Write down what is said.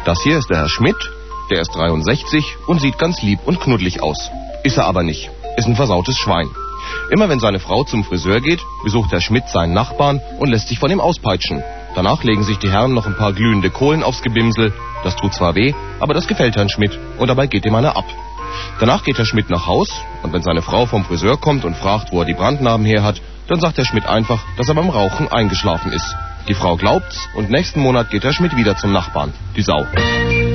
Das hier ist der Herr Schmidt, der ist 63 und sieht ganz lieb und knuddelig aus. Ist er aber nicht, ist ein versautes Schwein. Immer wenn seine Frau zum Friseur geht, besucht Herr Schmidt seinen Nachbarn und lässt sich von ihm auspeitschen. Danach legen sich die Herren noch ein paar glühende Kohlen aufs Gebimsel. Das tut zwar weh, aber das gefällt Herrn Schmidt und dabei geht ihm einer ab. Danach geht Herr Schmidt nach Haus und wenn seine Frau vom Friseur kommt und fragt, wo er die Brandnarben her hat, dann sagt Herr Schmidt einfach, dass er beim Rauchen eingeschlafen ist. Die Frau glaubt's und nächsten Monat geht Herr Schmidt wieder zum Nachbarn, die Sau.